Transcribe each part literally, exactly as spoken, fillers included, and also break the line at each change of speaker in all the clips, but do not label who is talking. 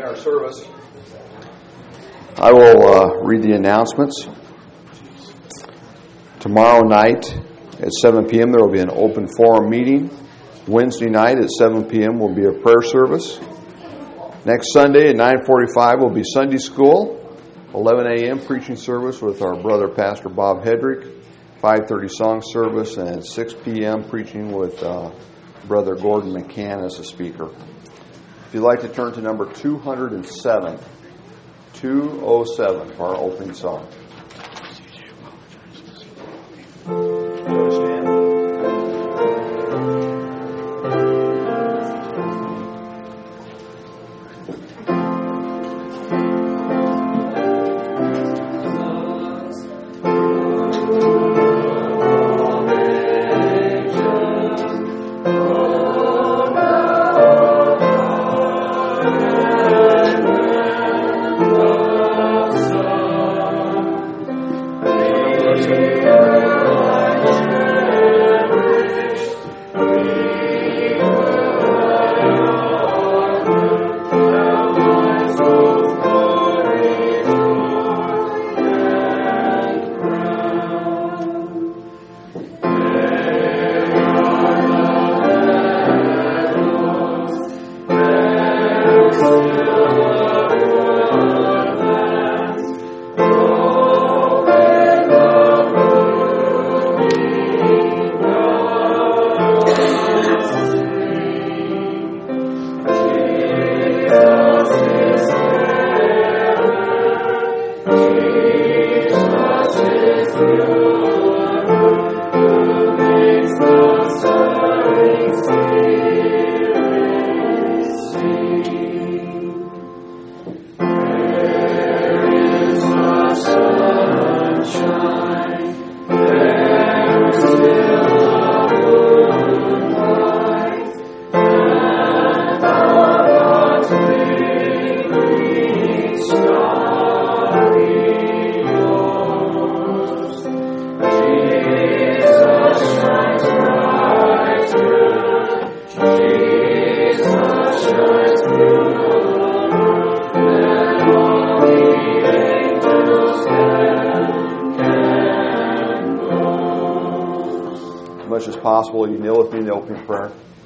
begin our service, I will uh, read the announcements. Tomorrow night at seven p.m. there will be an open forum meeting. Wednesday night at seven p.m. will be a prayer service. Next Sunday at nine forty-five will be Sunday school. eleven a.m. preaching service with our brother Pastor Bob Hedrick. five thirty song service, and at six p.m. preaching with uh, Brother Gordon McCann as a speaker. If you'd like to turn to number two oh seven, two oh seven for our opening song. Possible, you kneel with me in the opening prayer.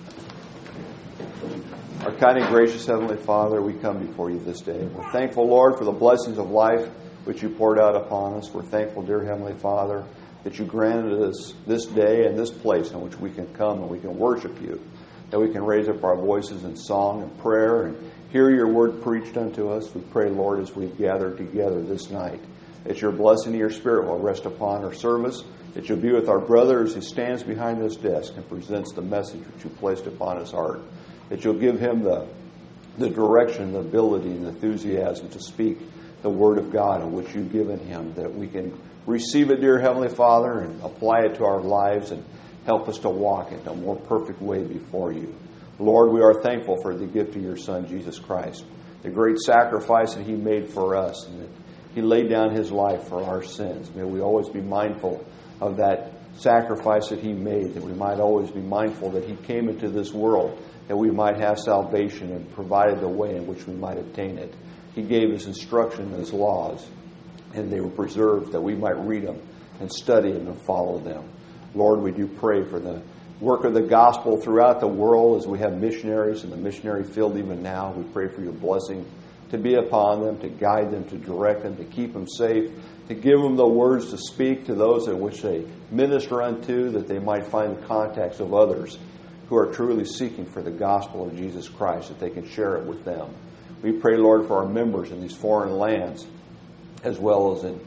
Our kind and gracious Heavenly Father, we come before you this day. We're thankful, Lord, for the blessings of life which you poured out upon us. We're thankful, dear Heavenly Father, that you granted us this day and this place in which we can come and we can worship you, that we can raise up our voices in song and prayer and hear your word preached unto us. We pray, Lord, as we gather together this night, that your blessing of your Spirit will rest upon our service, that you'll be with our brother as he stands behind this desk and presents the message which you placed upon his heart, that you'll give him the, the direction, the ability, and the enthusiasm to speak the word of God in which you've given him, that we can receive it, dear Heavenly Father, and apply it to our lives and help us to walk in a more perfect way before you. Lord, we are thankful for the gift of your Son, Jesus Christ, the great sacrifice that he made for us, and that he laid down his life for our sins. May we always be mindful of that sacrifice that he made, that we might always be mindful that he came into this world, that we might have salvation and provided the way in which we might obtain it. He gave his instruction and his laws, and they were preserved that we might read them and study them and follow them. Lord, we do pray for the work of the gospel throughout the world as we have missionaries in the missionary field even now. We pray for your blessing to be upon them, to guide them, to direct them, to keep them safe, to give them the words to speak to those at which they minister unto, that they might find the contacts of others who are truly seeking for the gospel of Jesus Christ, that they can share it with them. We pray, Lord, for our members in these foreign lands, as well as in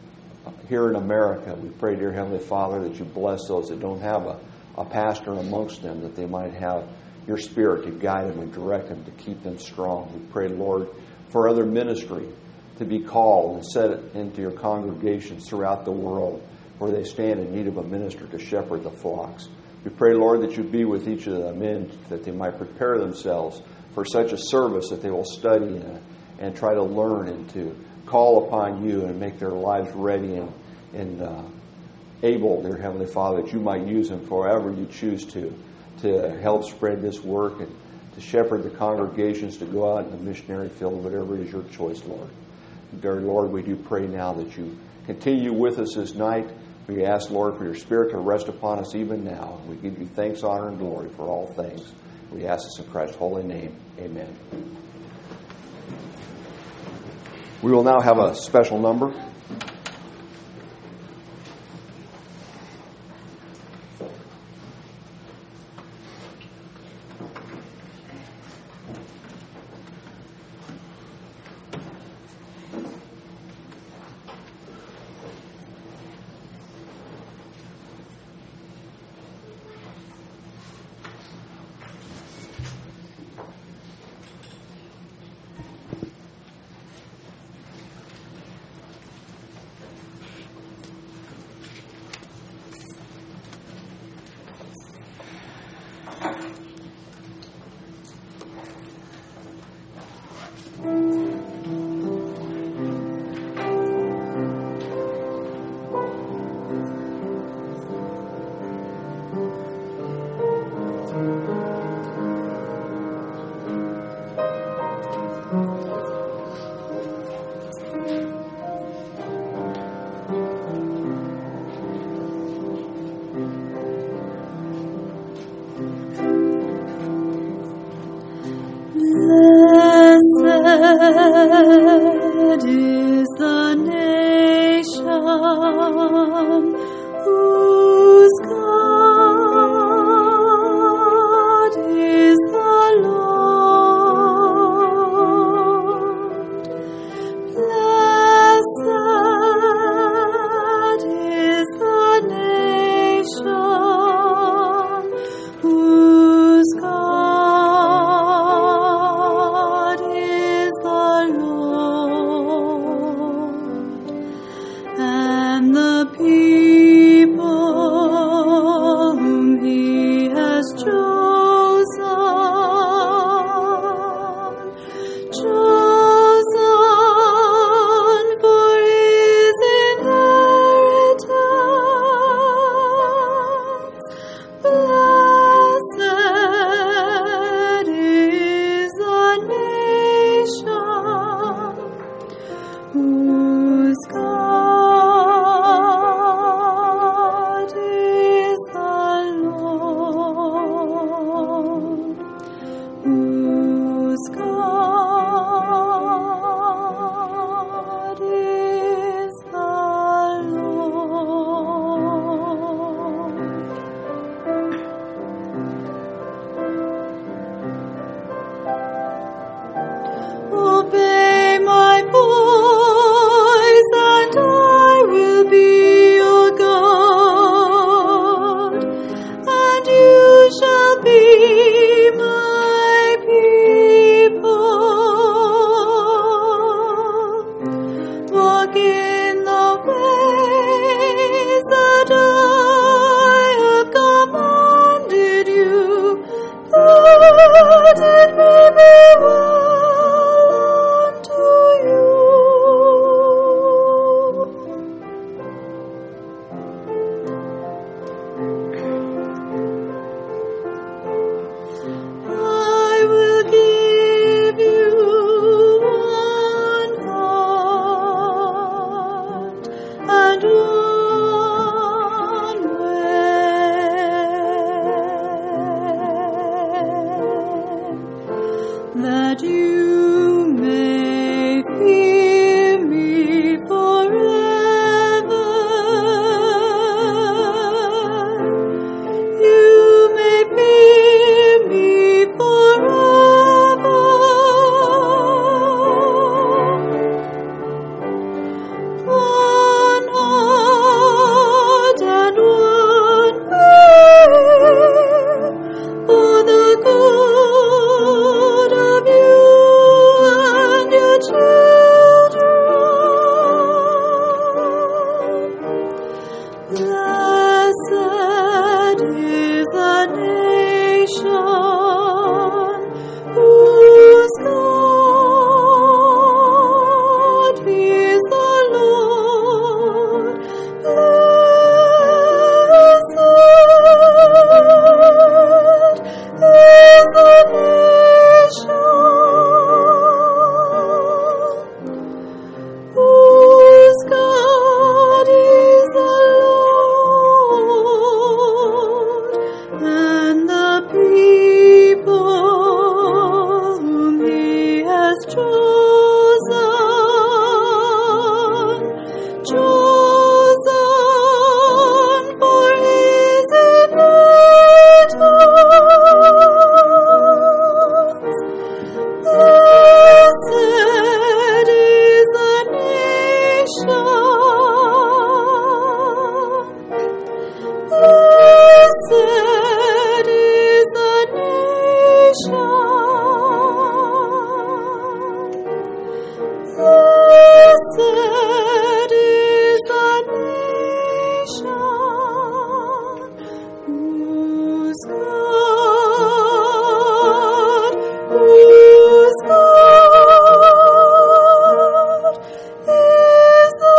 here in America. We pray, dear Heavenly Father, that you bless those that don't have a, a pastor amongst them, that they might have your Spirit to guide them and direct them, to keep them strong. We pray, Lord, for other ministry to be called and set into your congregations throughout the world where they stand in need of a minister to shepherd the flocks. We pray, Lord, that you be with each of the men, that they might prepare themselves for such a service, that they will study and, and try to learn and to call upon you and make their lives ready and, and uh, able, dear Heavenly Father, that you might use them forever you choose to, to help spread this work and to shepherd the congregations, to go out in the missionary field, whatever is your choice, Lord. Dear Lord, we do pray now that you continue with us this night. We ask, Lord, for your Spirit to rest upon us even now. We give you thanks, honor, and glory for all things. We ask this in Christ's holy name. Amen. We will now have a special number.
Blessed is the nation whose God is the Lord. Blessed is the nation whose God is the Lord, and the people chosen, chosen for his inheritance. Blessed is the nation. Blessed is the nation. Blessed is the nation whose God, whose God is the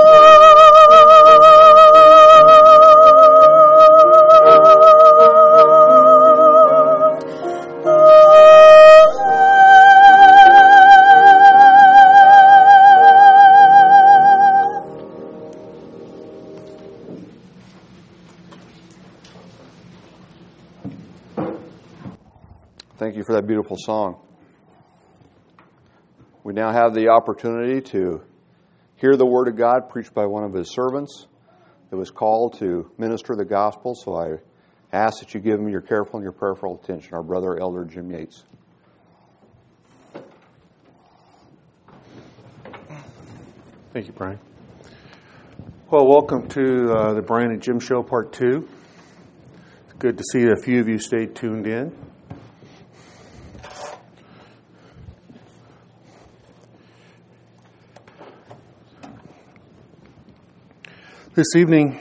Thank you for that beautiful song. We now have the opportunity to hear the Word of God preached by one of His servants that was called to minister the gospel. So I ask that you give him your careful and your prayerful attention, our brother, Elder Jim Yates.
Thank you, Brian. Well, welcome to uh, the Brian and Jim Show Part two. It's good to see a few of you stayed tuned in. This evening,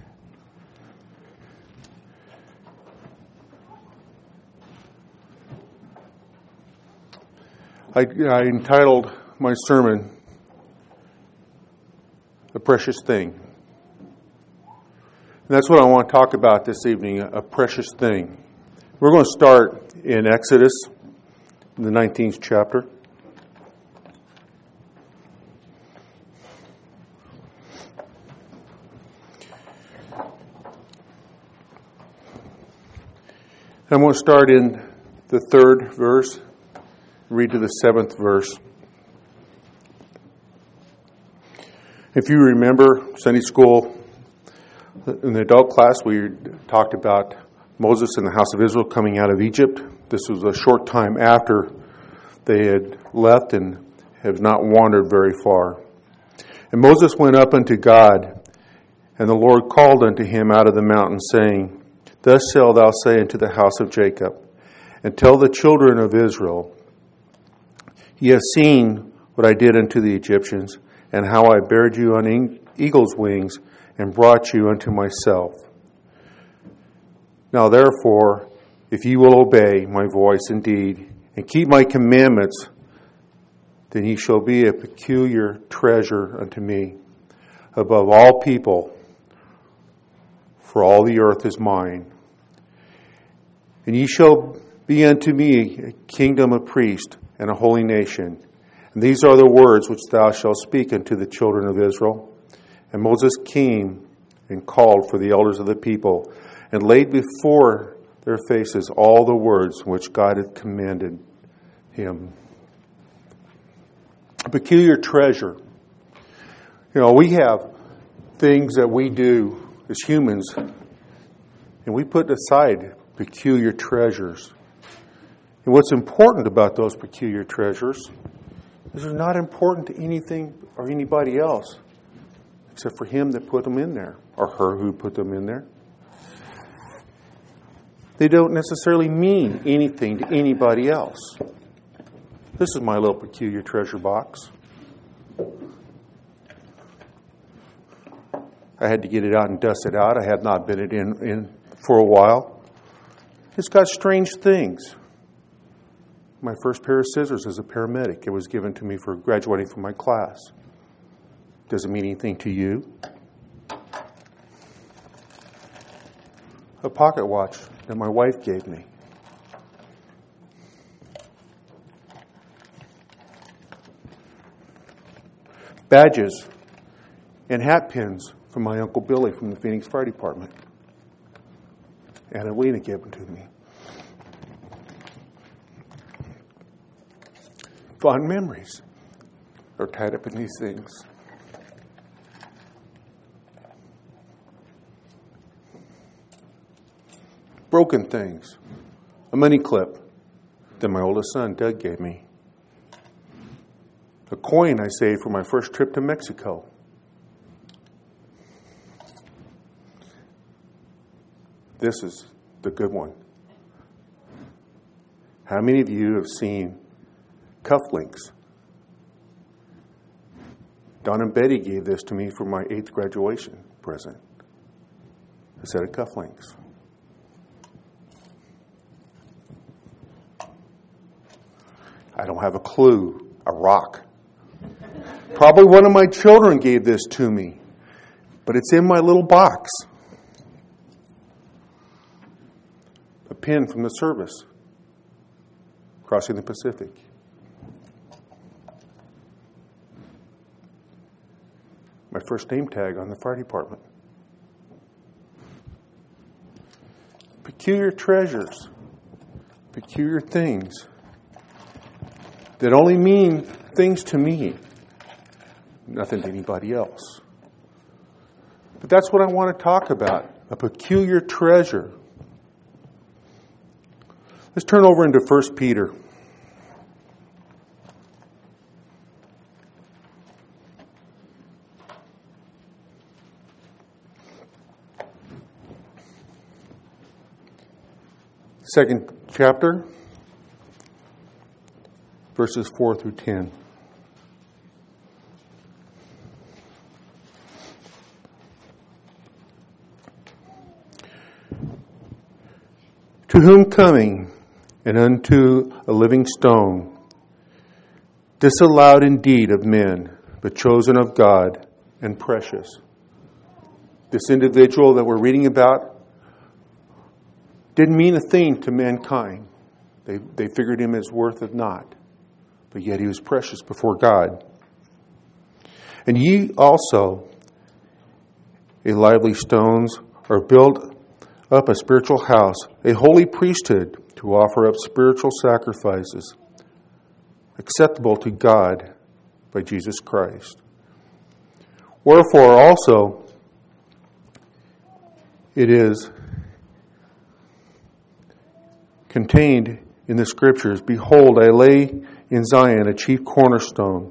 I, I entitled my sermon, "A Precious Thing." And that's what I want to talk about this evening, a precious thing. We're going to start in Exodus, in the nineteenth chapter. I'm going to start in the third verse, read to the seventh verse. If you remember Sunday school, in the adult class, we talked about Moses and the house of Israel coming out of Egypt. This was a short time after they had left and have not wandered very far. And Moses went up unto God, and the Lord called unto him out of the mountain, saying, Thus shalt thou say unto the house of Jacob, and tell the children of Israel, Ye have seen what I did unto the Egyptians, and how I bared you on eagle's wings, and brought you unto myself. Now therefore, if ye will obey my voice indeed, and keep my commandments, then ye shall be a peculiar treasure unto me, above all people, for all the earth is mine. And ye shall be unto me a kingdom of priests and a holy nation. And these are the words which thou shalt speak unto the children of Israel. And Moses came and called for the elders of the people, and laid before their faces all the words which God had commanded him. A peculiar treasure. You know, we have things that we do as humans, and we put aside peculiar treasures. And what's important about those peculiar treasures is they're not important to anything or anybody else except for him that put them in there, or her who put them in there. They don't necessarily mean anything to anybody else. This is my little peculiar treasure box. I had to get it out and dust it out. I had not been it in, in for a while. It's got strange things. My first pair of scissors as a paramedic. It was given to me for graduating from my class. Does it mean anything to you? A pocket watch that my wife gave me. Badges and hat pins from my Uncle Billy from the Phoenix Fire Department. Annalena gave them to me. fond memories are tied up in these things. Broken things. A money clip that my oldest son, Doug, gave me. A coin I saved for my first trip to Mexico. This is the good one. How many of you have seen cufflinks? Don and Betty gave this to me for my eighth graduation present. A set of cufflinks. I don't have a clue. A rock. Probably one of my children gave this to me, but it's in my little box. A pin from the service crossing the Pacific. My first name tag on the fire department. Peculiar treasures, peculiar things that only mean things to me, nothing to anybody else. But that's what I want to talk about, a peculiar treasure. Let's turn over into First Peter. Second chapter, verses four through ten. To whom coming, and unto a living stone, disallowed indeed of men, but chosen of God, and precious. This individual that we're reading about didn't mean a thing to mankind. They, they figured him as worth of naught. But yet he was precious before God. And ye also, a lively stones, are built up a spiritual house, a holy priesthood, to offer up spiritual sacrifices, acceptable to God by Jesus Christ. Wherefore also it is contained in the Scriptures, behold, I lay in Zion a chief cornerstone,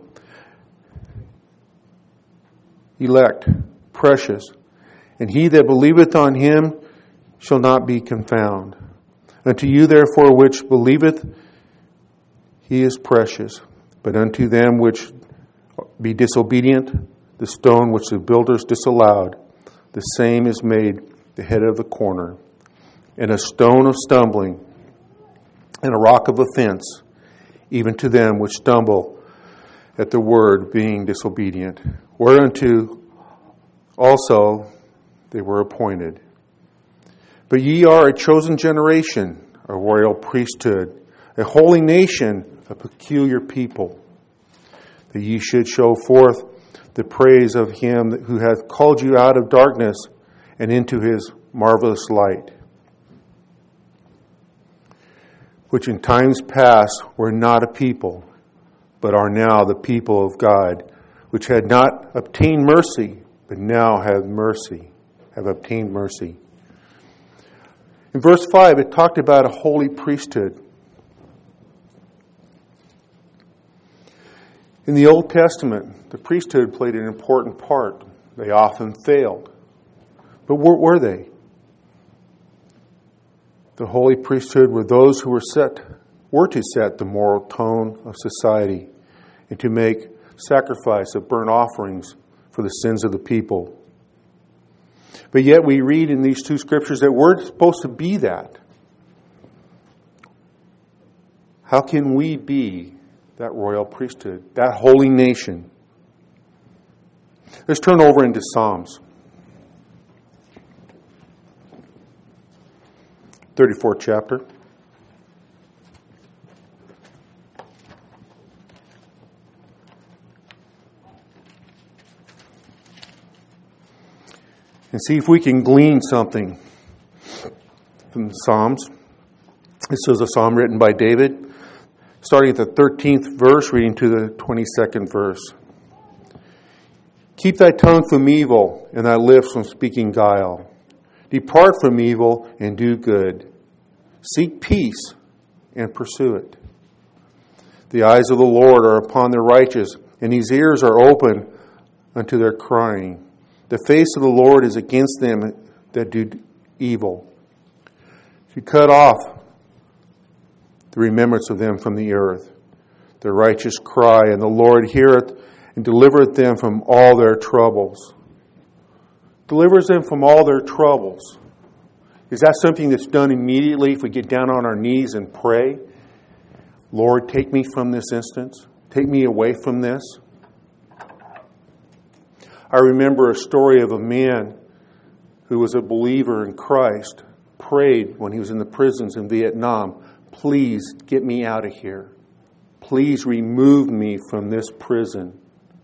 elect, precious, and he that believeth on him shall not be confounded. Unto you therefore which believeth, he is precious. But unto them which be disobedient, the stone which the builders disallowed, the same is made the head of the corner, and a stone of stumbling, and a rock of offense, even to them which stumble at the word, being disobedient, whereunto also they were appointed. But ye are a chosen generation, a royal priesthood, a holy nation, a peculiar people, that ye should show forth the praise of him who hath called you out of darkness and into his marvelous light, which in times past were not a people, but are now the people of God, which had not obtained mercy, but now have mercy, have obtained mercy. In verse five, it talked about a holy priesthood. In the Old Testament, the priesthood played an important part. They often failed. But what were they? The holy priesthood were those who were set, were to set the moral tone of society and to make sacrifice of burnt offerings for the sins of the people. But yet we read in these two scriptures that we're supposed to be that. How can we be that royal priesthood, that holy nation? Let's turn over into Psalms. thirty-fourth chapter. And see if we can glean something from the Psalms. This is a psalm written by David. starting at the thirteenth verse, reading to the twenty-second verse. Keep thy tongue from evil, and thy lips from speaking guile. Depart from evil, and do good. Seek peace, and pursue it. The eyes of the Lord are upon the righteous, and his ears are open unto their crying. The face of the Lord is against them that do evil, to cut off the remembrance of them from the earth. The righteous cry, and the Lord heareth, and delivereth them from all their troubles. Delivers them from all their troubles. Is that something that's done immediately if we get down on our knees and pray? Lord, take me from this instance. Take me away from this. I remember a story of a man who was a believer in Christ, prayed when he was in the prisons in Vietnam, please get me out of here. Please remove me from this prison.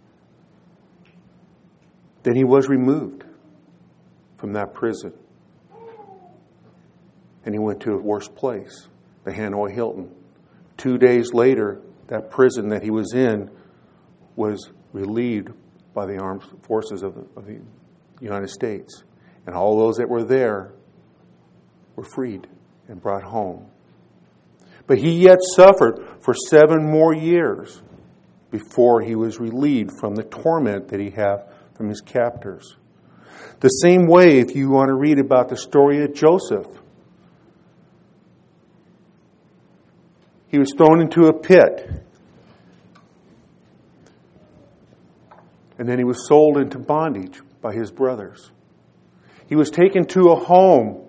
Then he was removed from that prison. And he went to a worse place, the Hanoi Hilton. Two days later, that prison that he was in was relieved by the armed forces of the, of the United States. And all those that were there were freed and brought home. But he yet suffered for seven more years before he was relieved from the torment that he had from his captors. The same way, if you want to read about the story of Joseph, he was thrown into a pit. And then he was sold into bondage by his brothers. He was taken to a home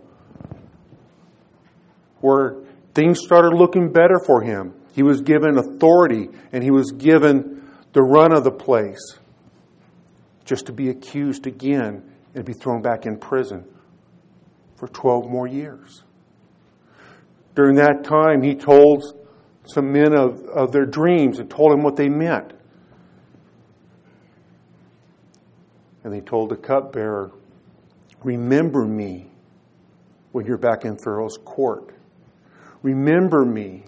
where things started looking better for him. He was given authority and he was given the run of the place, just to be accused again and be thrown back in prison for twelve more years. During that time, he told some men of, of their dreams and told them what they meant. And they told the cupbearer, remember me when you're back in Pharaoh's court. Remember me.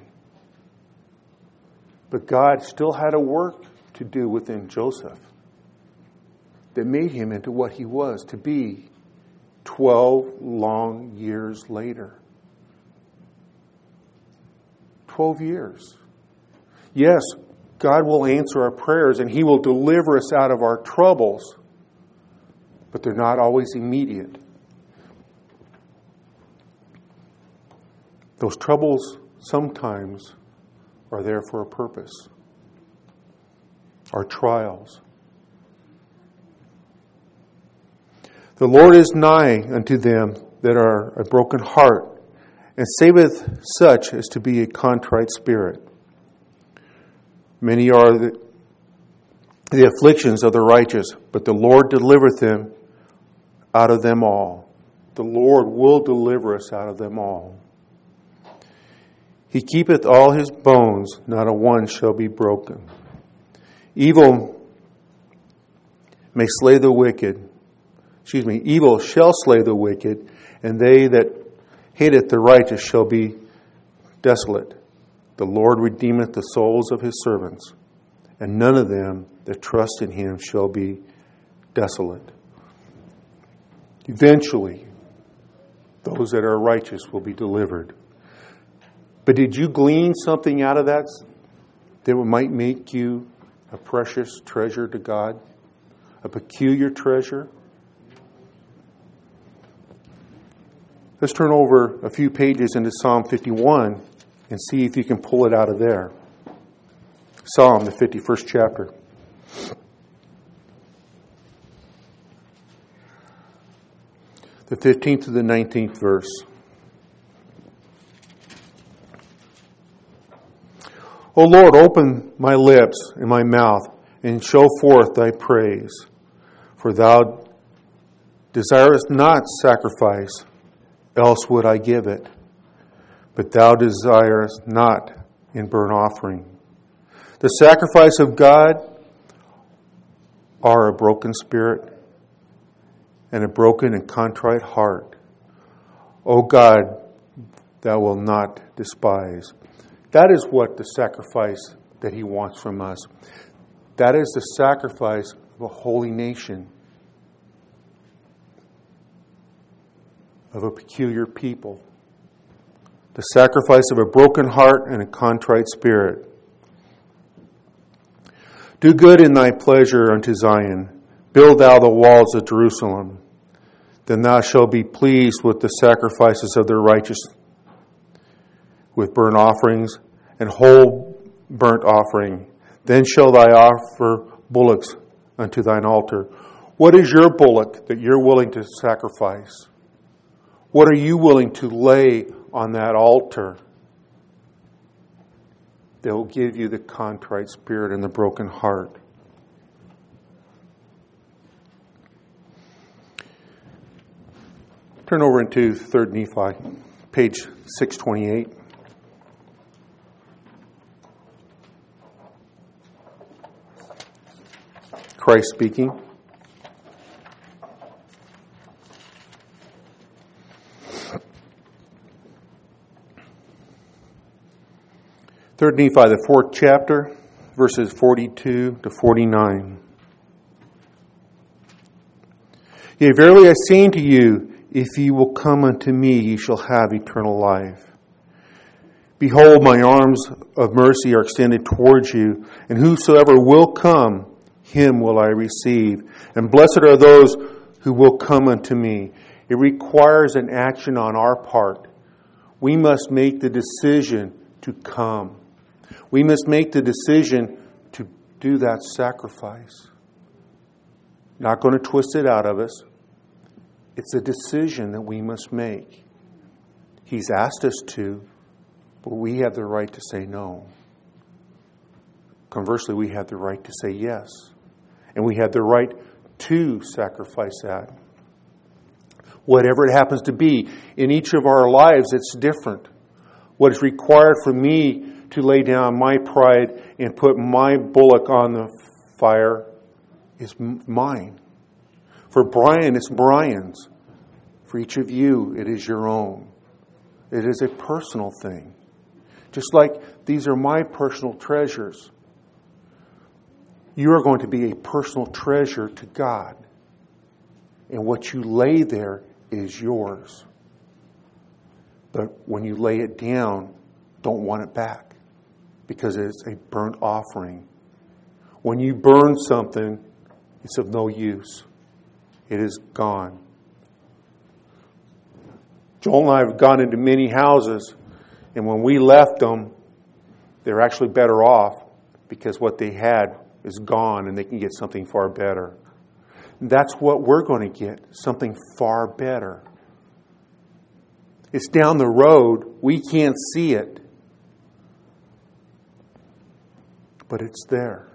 But God still had a work to do within Joseph that made him into what he was to be twelve long years later. Twelve years. Yes, God will answer our prayers and he will deliver us out of our troubles, but they're not always immediate. Those troubles sometimes are there for a purpose. Our trials. The Lord is nigh unto them that are a broken heart, and saveth such as to be a contrite spirit. Many are the, the afflictions of the righteous, but the Lord delivereth them out of them all. The Lord will deliver us out of them all. He keepeth all his bones, not a one shall be broken. Evil may slay the wicked. Excuse me, evil shall slay the wicked, and they that hateth the righteous shall be desolate. The Lord redeemeth the souls of his servants, and none of them that trust in him shall be desolate. Eventually, those that are righteous will be delivered. But did you glean something out of that that might make you a precious treasure to God? A peculiar treasure? Let's turn over a few pages into Psalm fifty-one and see if you can pull it out of there. Psalm, the fifty-first chapter. The fifteenth to the nineteenth verse. O Lord, open my lips and my mouth, and show forth thy praise. For thou desirest not sacrifice, else would I give it. But thou desirest not in burnt offering. The sacrifice of God are a broken spirit and a broken and contrite heart. O God, thou wilt not despise. That is what the sacrifice that He wants from us. That is the sacrifice of a holy nation, of a peculiar people. The sacrifice of a broken heart and a contrite spirit. Do good in thy pleasure unto Zion. Build thou the walls of Jerusalem. Then thou shalt be pleased with the sacrifices of the righteous, with burnt offerings and whole burnt offering. Then shall thy offer bullocks unto thine altar. What is your bullock that you're willing to sacrifice? What are you willing to lay on that altar that will give you the contrite spirit and the broken heart? Turn over into Third Nephi, page six twenty-eight. Christ speaking. Third Nephi, the fourth chapter, verses forty-two to forty-nine. Yea, verily I say unto you, if ye will come unto me, ye shall have eternal life. Behold, my arms of mercy are extended towards you, and whosoever will come, him will I receive. And blessed are those who will come unto me. It requires an action on our part. We must make the decision to come. We must make the decision to do that sacrifice. Not going to twist it out of us. It's a decision that we must make. He's asked us to, but we have the right to say no. Conversely, we have the right to say yes. And we have the right to sacrifice that. Whatever it happens to be. In each of our lives, it's different. What is required for me to lay down my pride and put my bullock on the fire is mine. For Brian, it's Brian's. For each of you, it is your own. It is a personal thing. Just like these are my personal treasures. You are going to be a personal treasure to God. And what you lay there is yours. But when you lay it down, don't want it back. Because it's a burnt offering. When you burn something, it's of no use. It is gone. Joel and I have gone into many houses, and when we left them, they're actually better off because what they had is gone and they can get something far better. And that's what we're going to get, something far better. It's down the road. We can't see it. But it's there.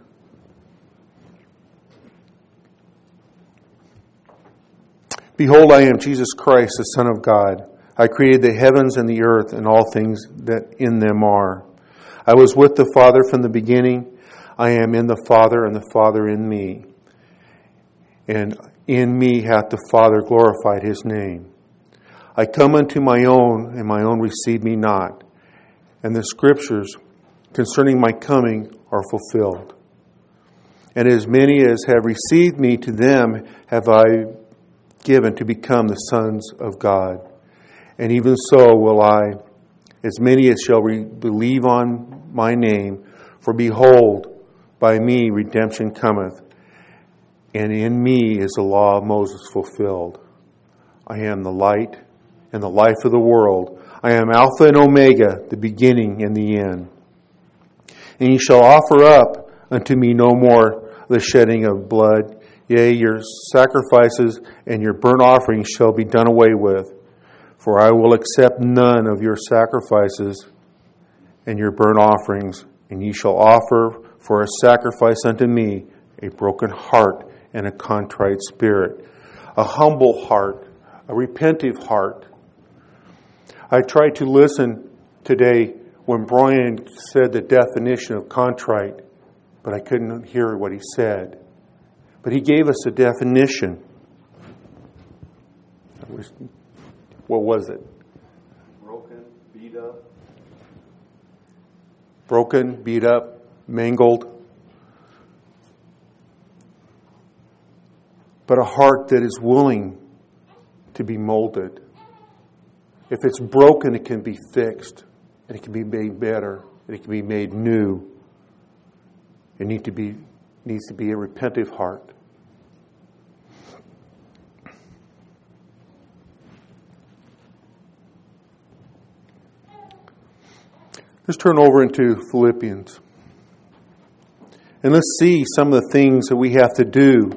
Behold, I am Jesus Christ, the Son of God. I created the heavens and the earth and all things that in them are. I was with the Father from the beginning. I am in the Father, and the Father in me. And in me hath the Father glorified his name. I come unto my own, and my own receive me not. And the Scriptures concerning my coming are fulfilled. And as many as have received me, to them have I given to become the sons of God. And even so will I, as many as shall re- believe on my name, for behold, by me redemption cometh, and in me is the law of Moses fulfilled. I am the light and the life of the world. I am Alpha and Omega, the beginning and the end. And ye shall offer up unto me no more the shedding of blood. Yea, your sacrifices and your burnt offerings shall be done away with. For I will accept none of your sacrifices and your burnt offerings. And ye shall offer for a sacrifice unto me a broken heart and a contrite spirit, a humble heart, a repentive heart. I tried to listen today when Brian said the definition of contrite, but I couldn't hear what he said. But he gave us a definition. What was it?
Broken, beat up.
broken, beat up, mangled. But a heart that is willing to be molded. If it's broken, it can be fixed, and it can be made better, and it can be made new. It need to be, needs to be a repentive heart. Let's turn over into Philippians. And let's see some of the things that we have to do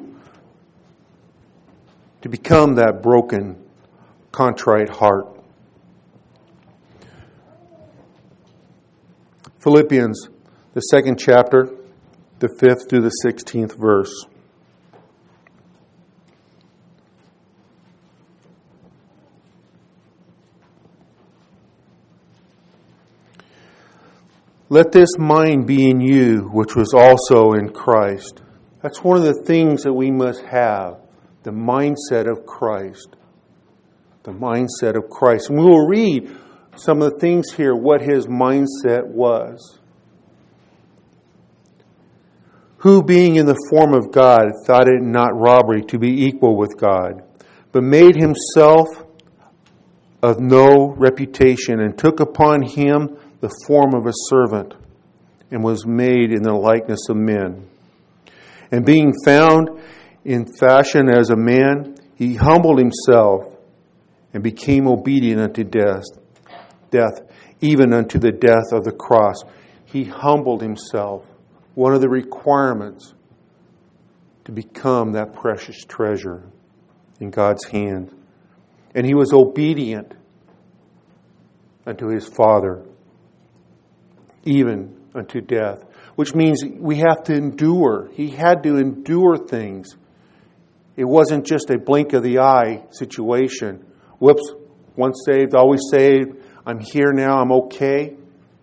to become that broken, contrite heart. Philippians, the second chapter, the fifth through the sixteenth verse. Let this mind be in you, which was also in Christ. That's one of the things that we must have. The mindset of Christ. The mindset of Christ. And we will read some of the things here, what his mindset was. Who, being in the form of God, thought it not robbery to be equal with God, but made himself of no reputation, and took upon him the form of a servant, and was made in the likeness of men. And being found in fashion as a man, he humbled himself and became obedient unto death, death, even unto the death of the cross. He humbled himself. One of the requirements to become that precious treasure in God's hand. And he was obedient unto his Father, even unto death. Which means we have to endure. He had to endure things. It wasn't just a blink of the eye situation. Whoops, once saved, always saved. I'm here now, I'm okay.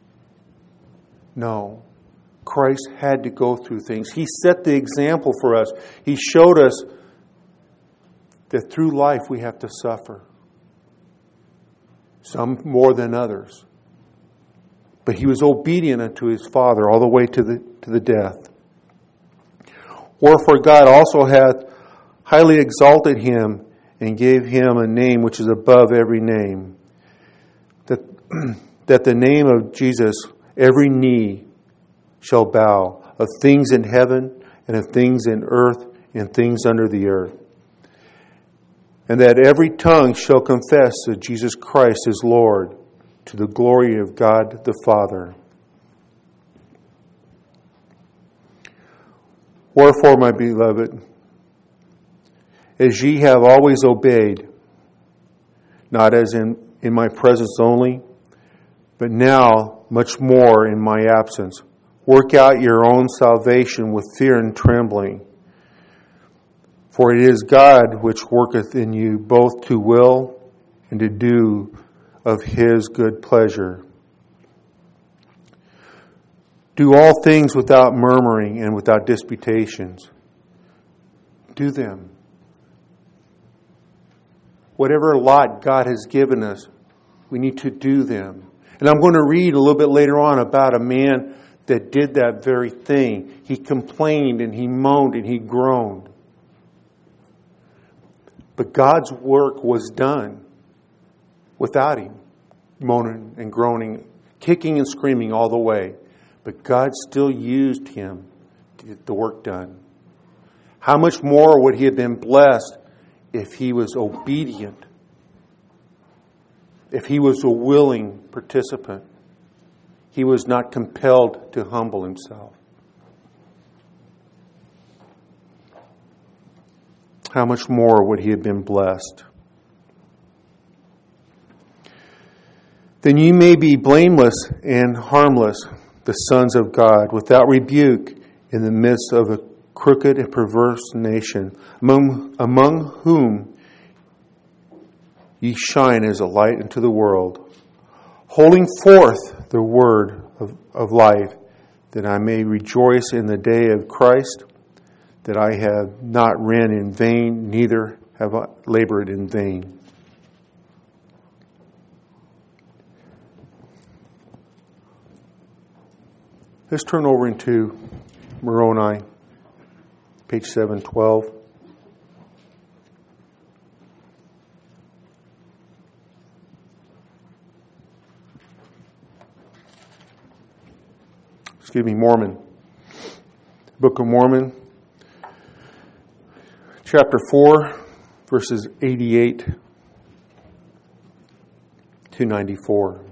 No. Christ had to go through things. He set the example for us. He showed us that through life we have to suffer. Some more than others. But he was obedient unto his Father all the way to the to the death. Wherefore God also hath highly exalted him, and gave him a name which is above every name, that, that the name of Jesus every knee shall bow, of things in heaven, and of things in earth, and things under the earth. And that every tongue shall confess that Jesus Christ is Lord, to the glory of God the Father. Wherefore, my beloved, as ye have always obeyed, not as in, in my presence only, but now much more in my absence, work out your own salvation with fear and trembling. For it is God which worketh in you both to will and to do of his good pleasure. Do all things without murmuring and without disputations. Do them. Whatever lot God has given us, we need to do them. And I'm going to read a little bit later on about a man that did that very thing. He complained and he moaned and he groaned. But God's work was done without him moaning and groaning, kicking and screaming all the way. But God still used him to get the work done. How much more would he have been blessed if he was obedient, if he was a willing participant? He was not compelled to humble himself. How much more would he have been blessed? Then you may be blameless and harmless, the sons of God, without rebuke, in the midst of a crooked and perverse nation, among, among whom ye shine as a light into the world, holding forth the word of, of life, that I may rejoice in the day of Christ, that I have not ran in vain, neither have I labored in vain. Let's turn over into Moroni, page seven twelve. Excuse me, Mormon. Book of Mormon, chapter four, verses eighty-eight to ninety-four.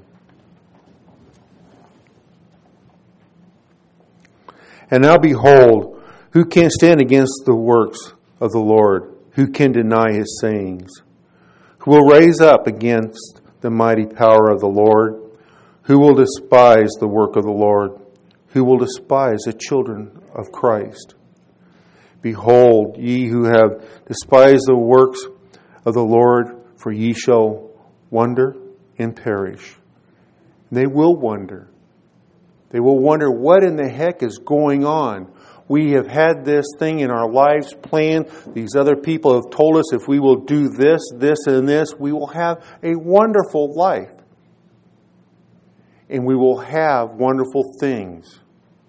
And now behold, who can stand against the works of the Lord? Who can deny his sayings? Who will raise up against the mighty power of the Lord? Who will despise the work of the Lord? Who will despise the children of Christ? Behold, ye who have despised the works of the Lord, for ye shall wonder and perish. And they will wonder. They will wonder what in the heck is going on. We have had this thing in our lives planned. These other people have told us if we will do this, this, and this, we will have a wonderful life. And we will have wonderful things.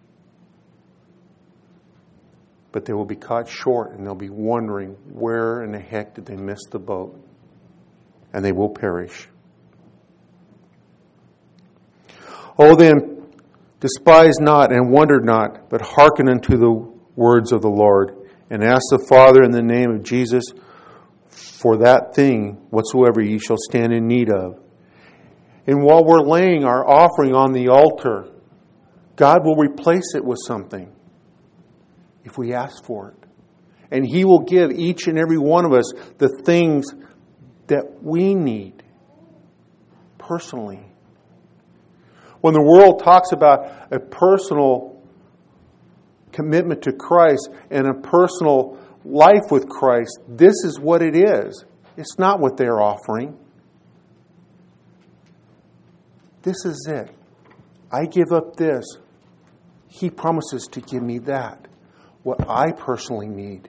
But they will be caught short and they'll be wondering where in the heck did they miss the boat. And they will perish. Oh, then, despise not and wonder not, but hearken unto the words of the Lord, and ask the Father in the name of Jesus for that thing whatsoever ye shall stand in need of. And while we're laying our offering on the altar, God will replace it with something if we ask for it. And He will give each and every one of us the things that we need personally. When the world talks about a personal commitment to Christ and a personal life with Christ, this is what it is. It's not what they're offering. This is it. I give up this. He promises to give me that. What I personally need.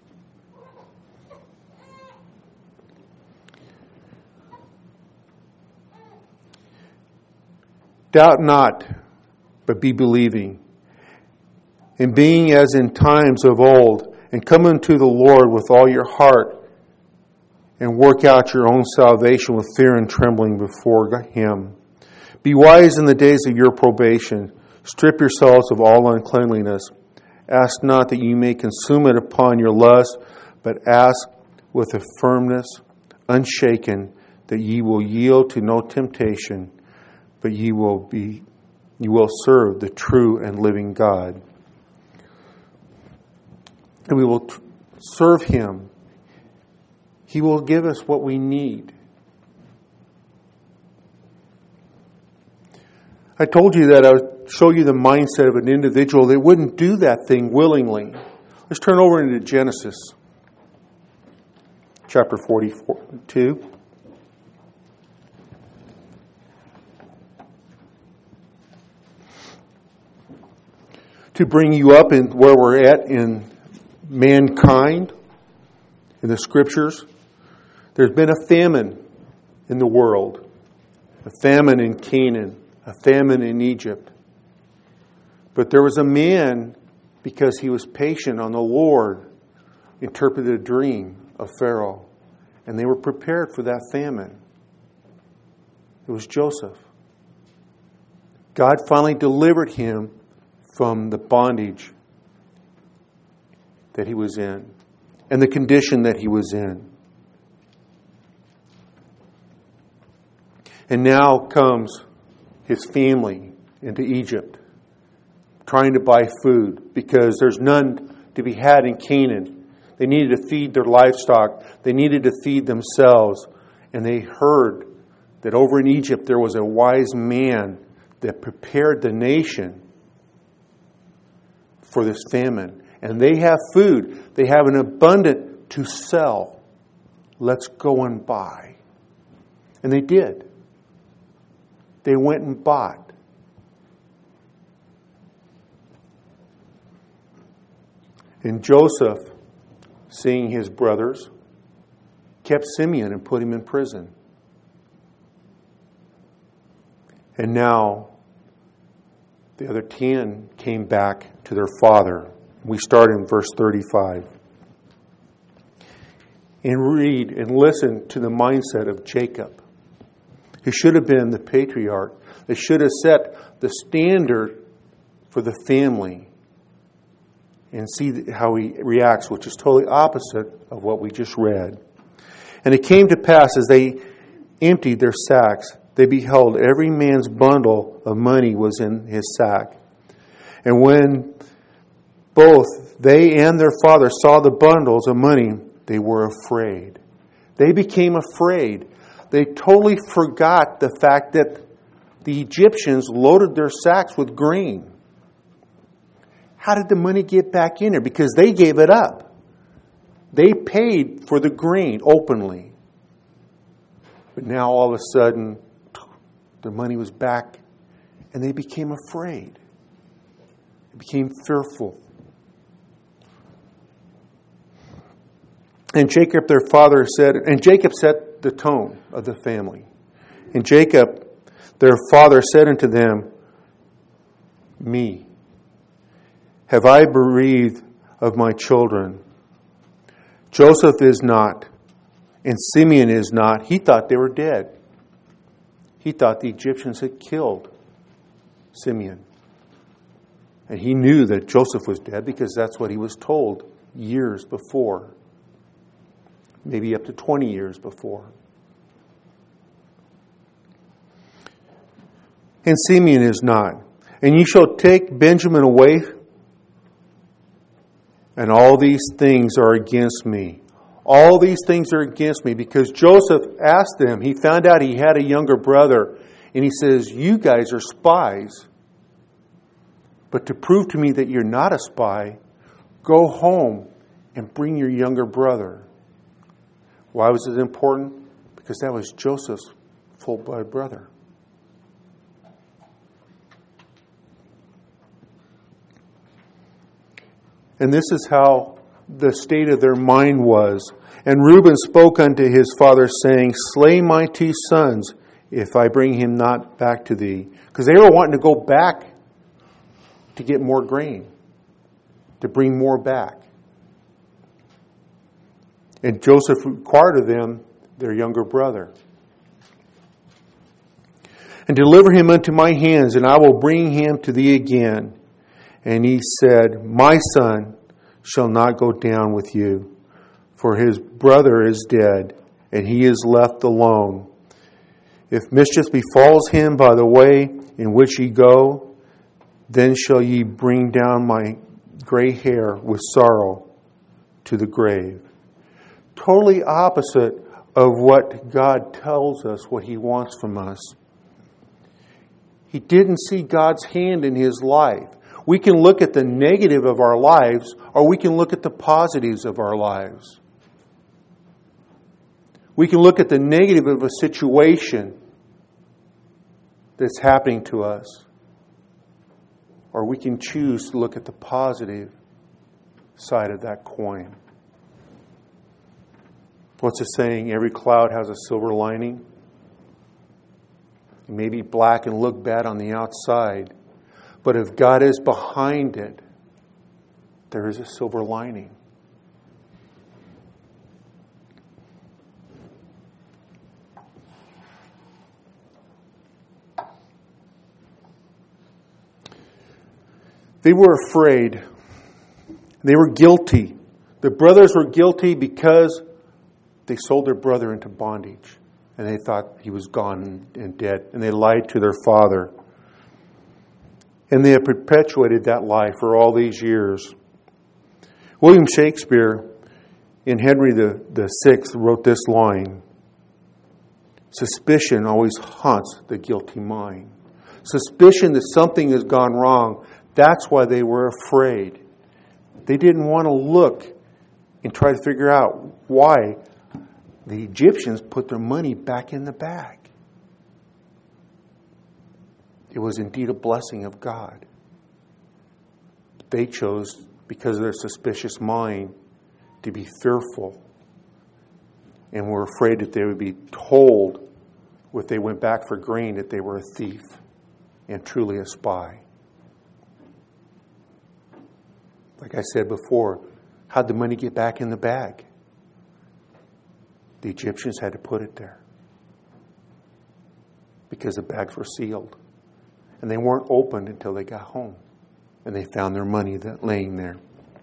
Doubt not, but be believing. And being as in times of old, and come unto the Lord with all your heart, and work out your own salvation with fear and trembling before Him. Be wise in the days of your probation. Strip yourselves of all uncleanliness. Ask not that you may consume it upon your lust, but ask with a firmness unshaken, that ye will yield to no temptation, but ye will be, you will serve the true and living God. And we will t- serve Him. He will give us what we need. I told you that I would show you the mindset of an individual that wouldn't do that thing willingly. Let's turn over into Genesis, chapter forty-two. To bring you up in where we're at in mankind, in the Scriptures, there's been a famine in the world. A famine in Canaan. A famine in Egypt. But there was a man, because he was patient on the Lord, interpreted a dream of Pharaoh. And they were prepared for that famine. It was Joseph. God finally delivered him from the bondage that he was in and the condition that he was in. And now comes his family into Egypt, trying to buy food because there's none to be had in Canaan. They needed to feed their livestock. They needed to feed themselves. And they heard that over in Egypt there was a wise man that prepared the nation for this famine. And they have food. They have an abundant to sell. Let's go and buy. And they did. They went and bought. And Joseph, seeing his brothers, kept Simeon and put him in prison. And now The other ten came back to their father. We start in verse thirty-five. And read and listen to the mindset of Jacob, who should have been the patriarch, that should have set the standard for the family. And see how he reacts, which is totally opposite of what we just read. And it came to pass, as they emptied their sacks, they beheld every man's bundle of money was in his sack. And when both they and their father saw the bundles of money, they were afraid. They became afraid. They totally forgot the fact that the Egyptians loaded their sacks with grain. How did the money get back in there? Because they gave it up. They paid for the grain openly. But now all of a sudden, the money was back, and they became afraid. They became fearful. And Jacob, their father, said, and Jacob set the tone of the family. And Jacob, their father, said unto them, Me, have I bereaved of my children? Joseph is not, and Simeon is not. He thought they were dead. He thought the Egyptians had killed Simeon. And he knew that Joseph was dead because that's what he was told years before. Maybe up to twenty years before. And Simeon is not. And ye shall take Benjamin away, and all these things are against me. All these things are against me because Joseph asked them. He found out he had a younger brother. And he says, you guys are spies. But to prove to me that you're not a spy, go home and bring your younger brother. Why was it important? Because that was Joseph's full-blood brother. And this is how the state of their mind was. And Reuben spoke unto his father, saying, Slay my two sons, if I bring him not back to thee. Because they were wanting to go back to get more grain, to bring more back. And Joseph required of them their younger brother. And deliver him unto my hands, and I will bring him to thee again. And he said, My son shall not go down with you, for his brother is dead, and he is left alone. If mischief befalls him by the way in which ye go, then shall ye bring down my gray hair with sorrow to the grave. Totally opposite of what God tells us, what he wants from us. He didn't see God's hand in his life. We can look at the negative of our lives, or we can look at the positives of our lives. We can look at the negative of a situation that's happening to us, or we can choose to look at the positive side of that coin. What's the saying? Every cloud has a silver lining. It may be black and look bad on the outside, but if God is behind it, there is a silver lining. They were afraid. They were guilty. The brothers were guilty because they sold their brother into bondage. And they thought he was gone and dead. And they lied to their father. And they have perpetuated that lie for all these years. William Shakespeare, in Henry the, the Sixth, wrote this line. Suspicion always haunts the guilty mind. Suspicion that something has gone wrong. That's why they were afraid. They didn't want to look and try to figure out why the Egyptians put their money back in the bag. It was indeed a blessing of God. They chose, because of their suspicious mind, to be fearful and were afraid that they would be told if they went back for grain that they were a thief and truly a spy. Like I said before, how'd the money get back in the bag? The Egyptians had to put it there because the bags were sealed. And they weren't opened until they got home. And they found their money that laying there.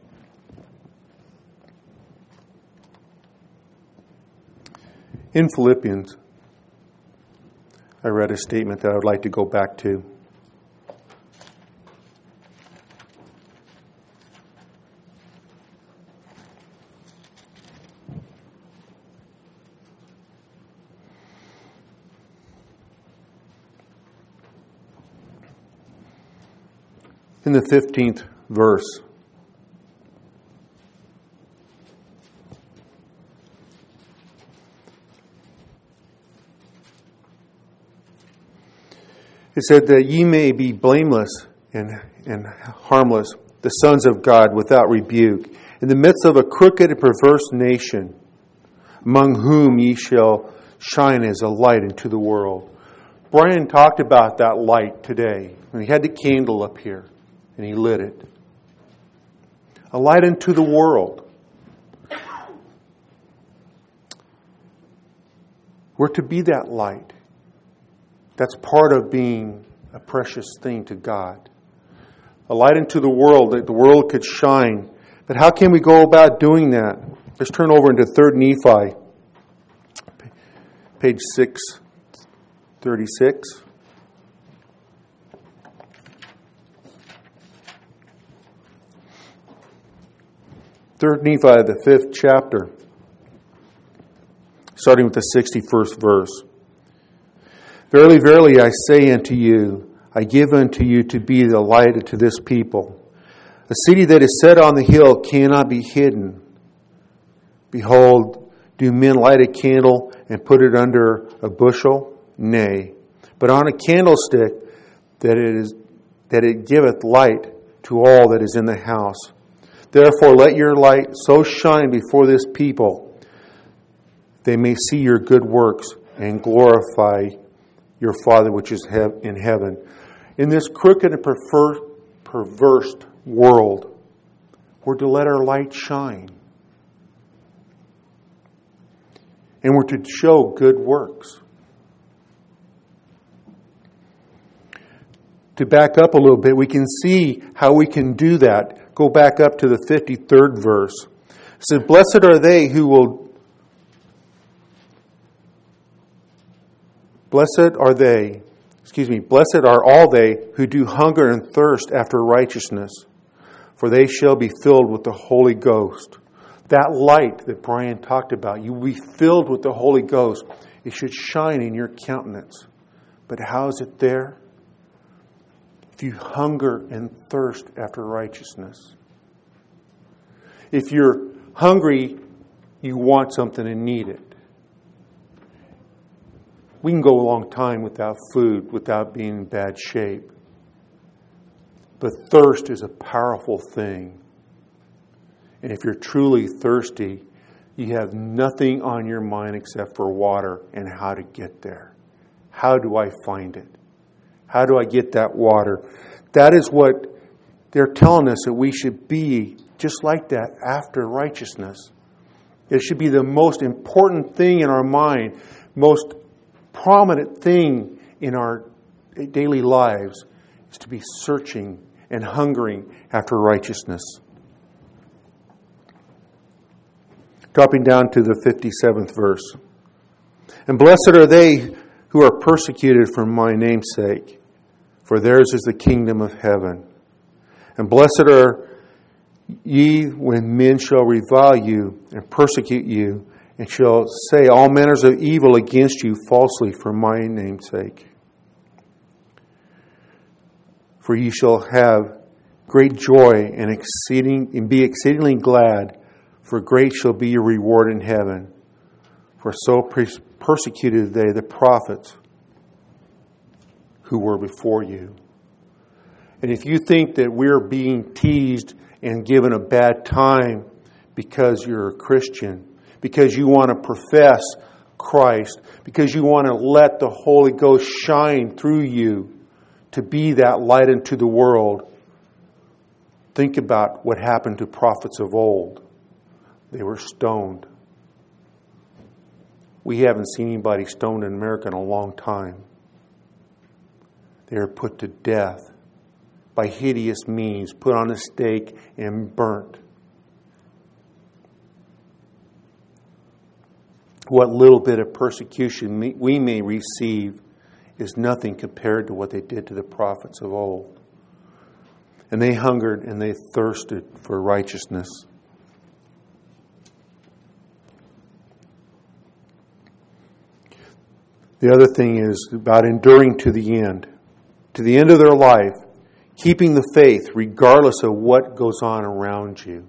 In Philippians, I read a statement that I would like to go back to. In the fifteenth verse, it said that ye may be blameless and, and harmless, the sons of God, without rebuke, in the midst of a crooked and perverse nation, among whom ye shall shine as a light into the world. Brian talked about that light today. He had the candle up here, and he lit it. A light into the world. We're to be that light. That's part of being a precious thing to God. A light into the world, that the world could shine. But how can we go about doing that? Let's turn over into Third Nephi, page six thirty-six. Third Nephi, the fifth chapter, starting with the sixty-first verse. Verily, verily, I say unto you, I give unto you to be the light unto this people. A city that is set on the hill cannot be hidden. Behold, do men light a candle and put it under a bushel? Nay, but on a candlestick, that it is that it giveth light to all that is in the house. Therefore, let your light so shine before this people, they may see your good works and glorify your Father which is in heaven. In this crooked and perverse world, we're to let our light shine. And we're to show good works. To back up a little bit, we can see how we can do that. Go back up to the fifty-third verse. It says, blessed are they who will... Blessed are they, excuse me, blessed are all they who do hunger and thirst after righteousness, for they shall be filled with the Holy Ghost. That light that Brian talked about, you will be filled with the Holy Ghost. It should shine in your countenance. But how is it there? If you hunger and thirst after righteousness. If you're hungry, you want something and need it. We can go a long time without food, without being in bad shape. But thirst is a powerful thing. And if you're truly thirsty, you have nothing on your mind except for water and how to get there. How do I find it? How do I get that water? That is what they're telling us, that we should be just like that after righteousness. It should be the most important thing in our mind, most prominent thing in our daily lives is to be searching and hungering after righteousness. Dropping down to the fifty-seventh verse. And blessed are they who are persecuted for my name's sake, for theirs is the kingdom of heaven. And blessed are ye when men shall revile you and persecute you, and shall say all manners of evil against you falsely for my name's sake. For ye shall have great joy and exceeding and be exceedingly glad, for great shall be your reward in heaven. For so persecuted they the prophets who were before you. And if you think that we're being teased and given a bad time because you're a Christian, because you want to profess Christ, because you want to let the Holy Ghost shine through you to be that light into the world, Think about what happened to prophets of old. They were stoned. We haven't seen anybody stoned in America in a long time. They were put to death by hideous means, put on a stake and burnt. What little bit of persecution we may receive is nothing compared to what they did to the prophets of old. And they hungered and they thirsted for righteousness. The other thing is about enduring to the end, to the end of their life, keeping the faith regardless of what goes on around you.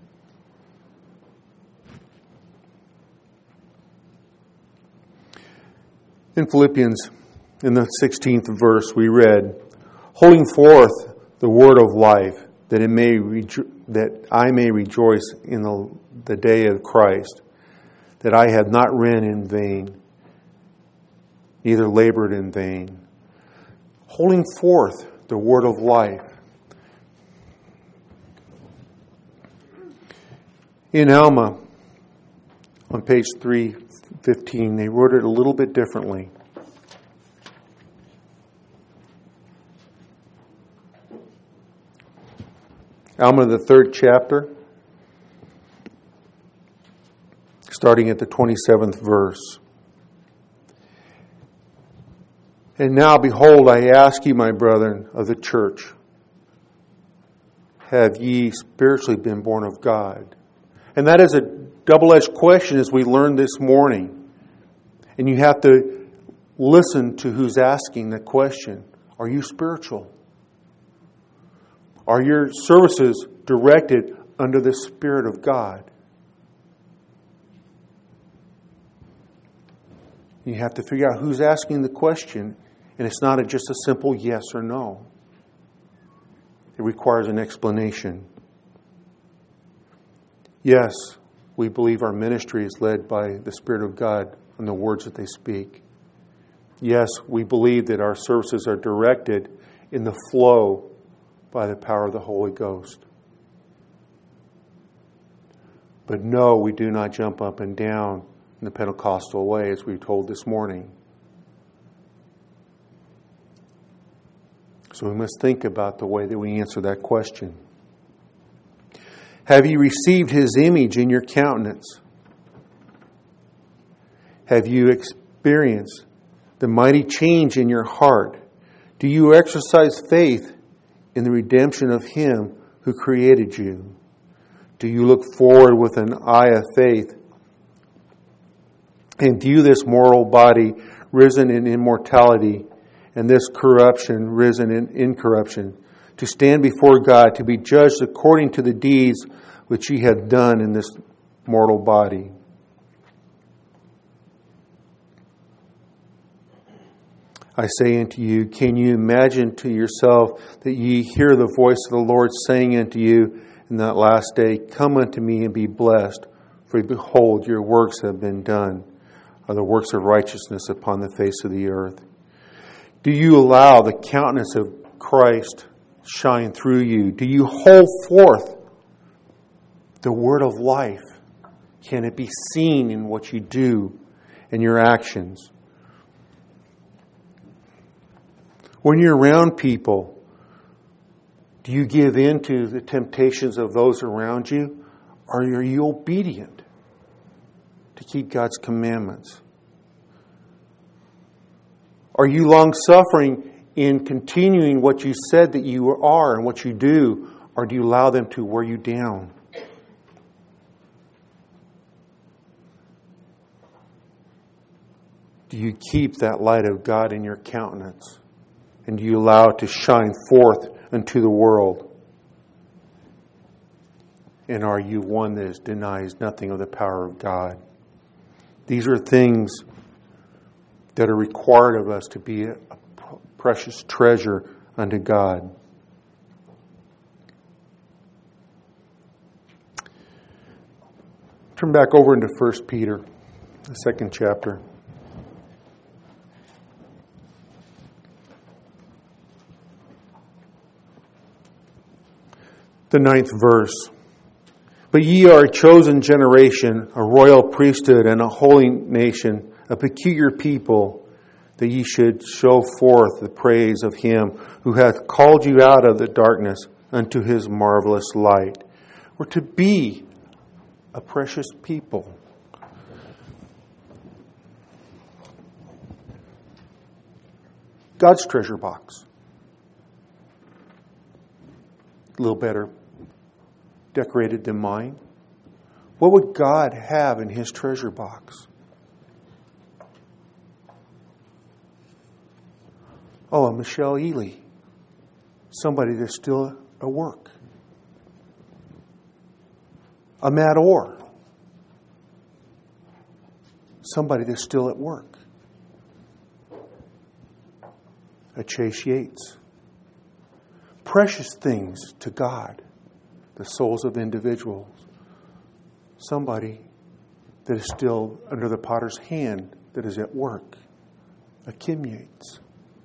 In Philippians, in the sixteenth verse, we read, holding forth the word of life, that it may rejo- that I may rejoice in the, the day of Christ, that I have not ran in vain, neither labored in vain. Holding forth the word of life. In Alma, on page three fifteen, they wrote it a little bit differently. Alma, the third chapter, starting at the twenty-seventh verse. And now, behold, I ask you, my brethren of the church, have ye spiritually been born of God? And that is a double-edged question, as we learned this morning. And you have to listen to who's asking the question. Are you spiritual? Are your services directed under the Spirit of God? You have to figure out who's asking the question, and it's not a, just a simple yes or no. It requires an explanation. Yes, we believe our ministry is led by the Spirit of God and the words that they speak. Yes, we believe that our services are directed in the flow by the power of the Holy Ghost. But no, we do not jump up and down in the Pentecostal way, as we were told this morning. So we must think about the way that we answer that question. Have you received His image in your countenance? Have you experienced the mighty change in your heart? Do you exercise faith in the redemption of Him who created you? Do you look forward with an eye of faith and view this mortal body risen in immortality and this corruption risen in incorruption, to stand before God, to be judged according to the deeds which ye have done in this mortal body? I say unto you, can you imagine to yourself that ye hear the voice of the Lord saying unto you in that last day, come unto me and be blessed, for behold, your works have been done, are the works of righteousness upon the face of the earth. Do you allow the countenance of Christ shine through you? Do you hold forth the word of life? Can it be seen in what you do and your actions? When you're around people, do you give in to the temptations of those around you? Or are you obedient to keep God's commandments? Are you long-suffering in continuing what you said that you are and what you do? Or do you allow them to wear you down? Do you keep that light of God in your countenance? And do you allow it to shine forth unto the world? And are you one that is, denies nothing of the power of God? These are things that are required of us to be a precious treasure unto God. Turn back over into First Peter, the second chapter. the ninth verse. But ye are a chosen generation, a royal priesthood, and a holy nation, a peculiar people, that ye should show forth the praise of him who hath called you out of the darkness unto his marvelous light. We're to be a precious people. God's treasure box. A little better decorated than mine. What would God have in his treasure box? Oh, a Michelle Ely. Somebody that's still at work. A Matt Orr. Somebody that's still at work. A Chase Yates. Precious things to God. The souls of individuals. Somebody that is still under the potter's hand, that is at work. A Kim Yates.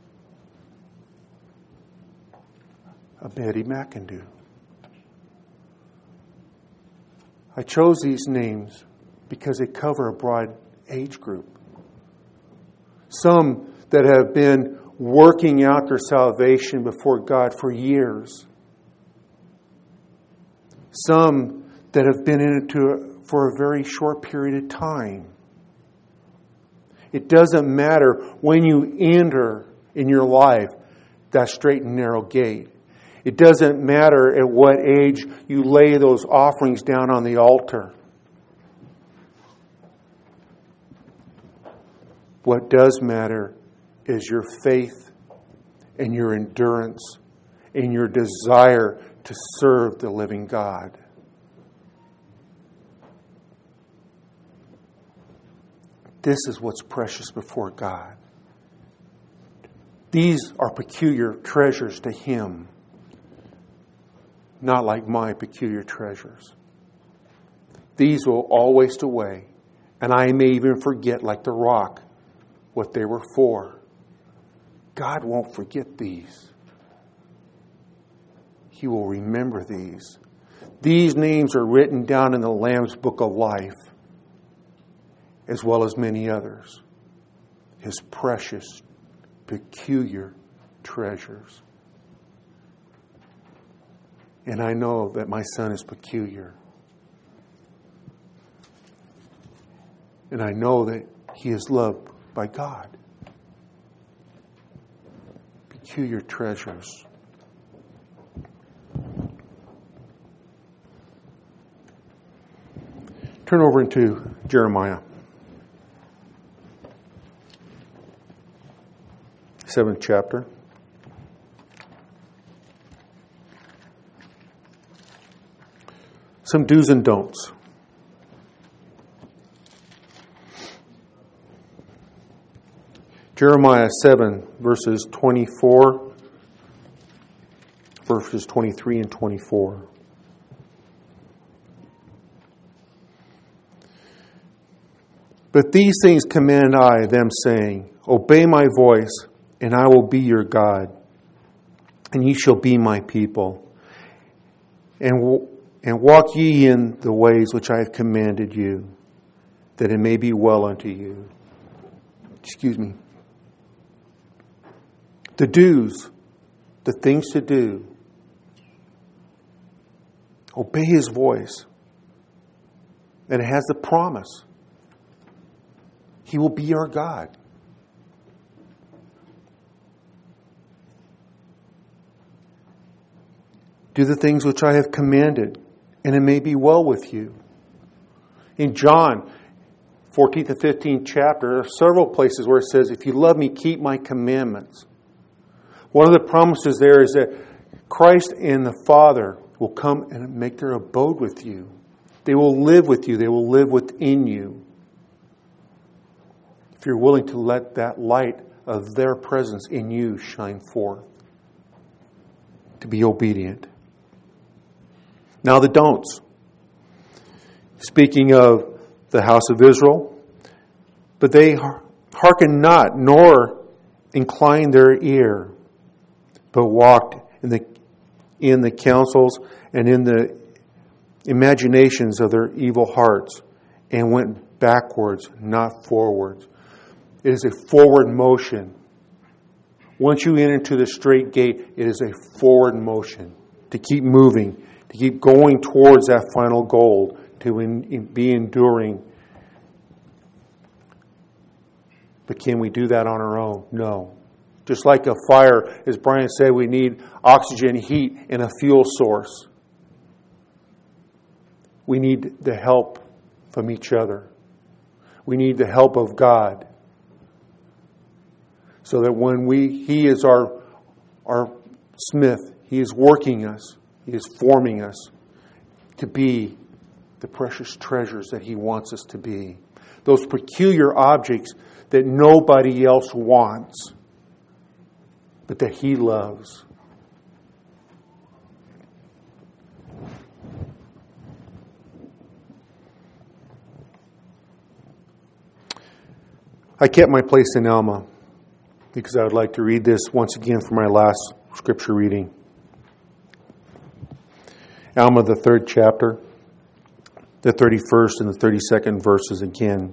A Betty McIndoe. I chose these names because they cover a broad age group. Some that have been working out their salvation before God for years. Some that have been in it to, for a very short period of time. It doesn't matter when you enter in your life that straight and narrow gate. It doesn't matter at what age you lay those offerings down on the altar. What does matter is your faith and your endurance and your desire to serve the living God. This is what's precious before God. These are peculiar treasures to Him, not like my peculiar treasures. These will all waste away, and I may even forget, like the rock, what they were for. God won't forget these. He will remember these. These names are written down in the Lamb's Book of Life, as well as many others. His precious, peculiar treasures. And I know that my son is peculiar. And I know that he is loved by God. Peculiar treasures. Turn over into Jeremiah. Seventh chapter. Some do's and don'ts. Jeremiah seven, verses twenty-four, verses twenty-three and twenty-four. But these things command I them, saying, Obey my voice, and I will be your God, and ye shall be my people. And w- and walk ye in the ways which I have commanded you, that it may be well unto you. Excuse me. The do's, the things to do. Obey His voice. And it has the promise. He will be our God. Do the things which I have commanded, and it may be well with you. In John, fourteenth and fifteenth chapter, there are several places where it says, if you love me, keep my commandments. One of the promises there is that Christ and the Father will come and make their abode with you. They will live with you. They will live within you. If you're willing to let that light of their presence in you shine forth. To be obedient. Now the don'ts. Speaking of the house of Israel, but they hearkened not, nor inclined their ear, but walked in the in the counsels and in the imaginations of their evil hearts, and went backwards, not forwards. It is a forward motion. Once you enter into the straight gate, it is a forward motion to keep moving, to keep going towards that final goal, to in, in, be enduring. But can we do that on our own? No. Just like a fire, as Brian said, we need oxygen, heat, and a fuel source. We need the help from each other. We need the help of God. So that when we, He is our, our smith, He is working us, He is forming us to be the precious treasures that He wants us to be. Those peculiar objects that nobody else wants, but that He loves. I kept my place in Alma because I would like to read this once again for my last scripture reading. Alma, the third chapter, the thirty-first and the thirty-second verses again.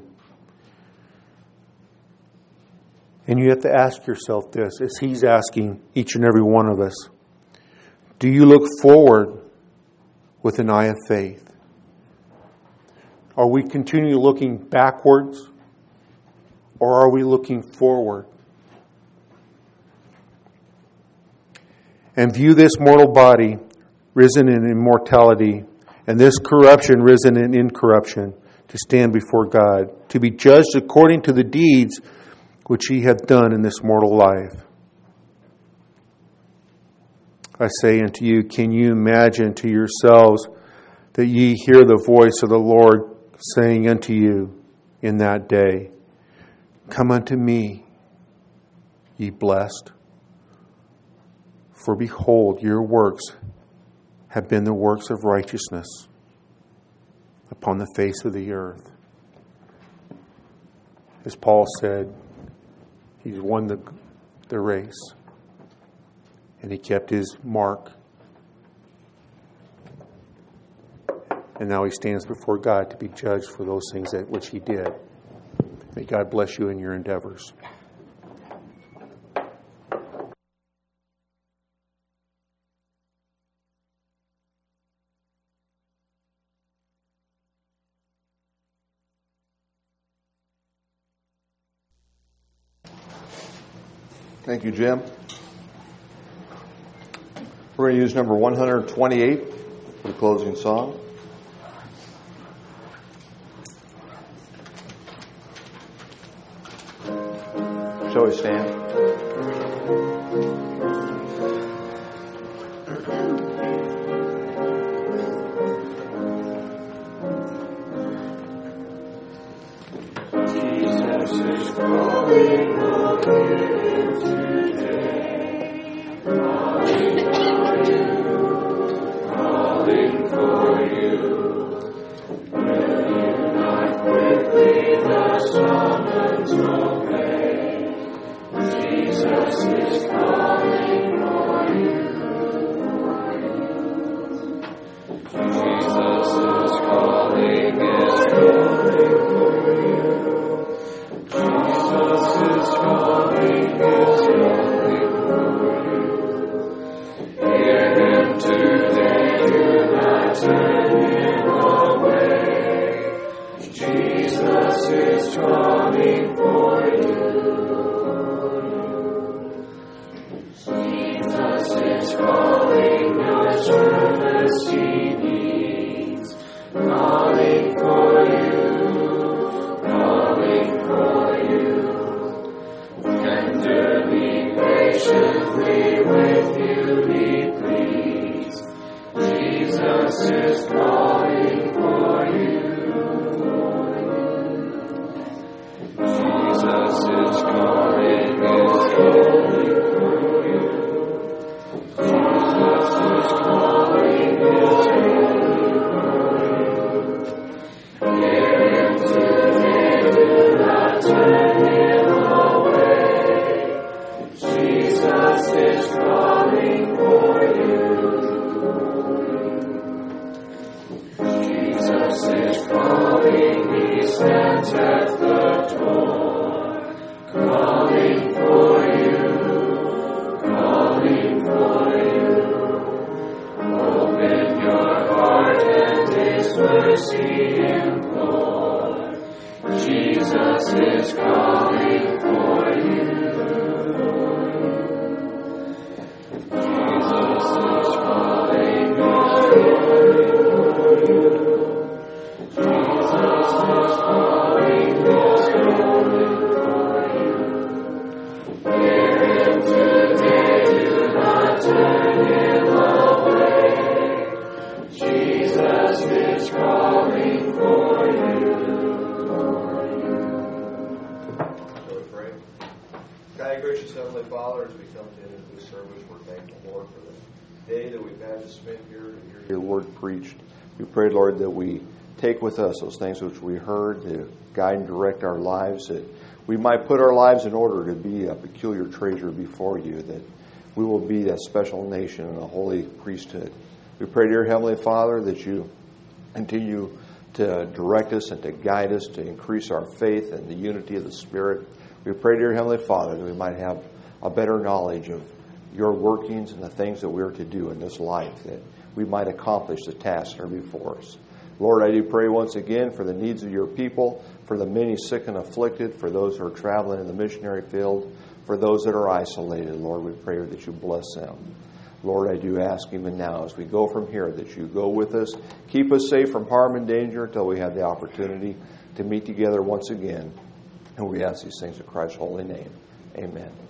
And you have to ask yourself this, as he's asking each and every one of us. Do you look forward with an eye of faith? Are we continually looking backwards? Or are we looking forward? And view this mortal body risen in immortality, and this corruption risen in incorruption, to stand before God, to be judged according to the deeds which ye have done in this mortal life. I say unto you, can you imagine to yourselves that ye hear the voice of the Lord saying unto you in that day, come unto me, ye blessed, for behold, your works have been the works of righteousness upon the face of the earth. As Paul said, he's won the, the race, and he kept his mark. And now he stands before God to be judged for those things that which he did. May God bless you in your endeavors.
Thank you, Jim. We're going to use number one hundred twenty-eight for the closing song. Shall we stand?
Jesus is calling on you today, calling for you, calling for you. Will you not quickly the summons obey? Jesus is calling for you. Jesus is calling, is calling for you. Jesus is calling, is calling for you. Hear him today, do not turn him away. Jesus is calling for you. Jesus is calling, no service he needs, calling for you, calling for you. Tenderly, patiently with you he pleads. Jesus is calling for you. Jesus is calling, is calling for you. Jesus is calling, is calling. is calling, he stands at the door, calling for you, calling for you. Open your heart and his mercy implore. Jesus is calling for you. Jesus is calling for you. Jesus is calling for you. Hear him today, do not turn him away. Jesus is calling for you.
God, gracious Heavenly Father, as we come to the end of this service, we're thankful, Lord, for the day that we've had to spend here to hear your word preached. We pray, Lord, that we take with us those things which we heard to guide and direct our lives, that we might put our lives in order to be a peculiar treasure before you, that we will be that special nation and a holy priesthood. We pray, dear Heavenly Father, that you continue to direct us and to guide us, to increase our faith and the unity of the Spirit. We pray, dear Heavenly Father, that we might have a better knowledge of your workings and the things that we are to do in this life, that we might accomplish the tasks that are before us. Lord, I do pray once again for the needs of your people, for the many sick and afflicted, for those who are traveling in the missionary field, for those that are isolated. Lord, we pray that you bless them. Lord, I do ask even now as we go from here that you go with us, keep us safe from harm and danger until we have the opportunity to meet together once again. And we ask these things in Christ's holy name. Amen.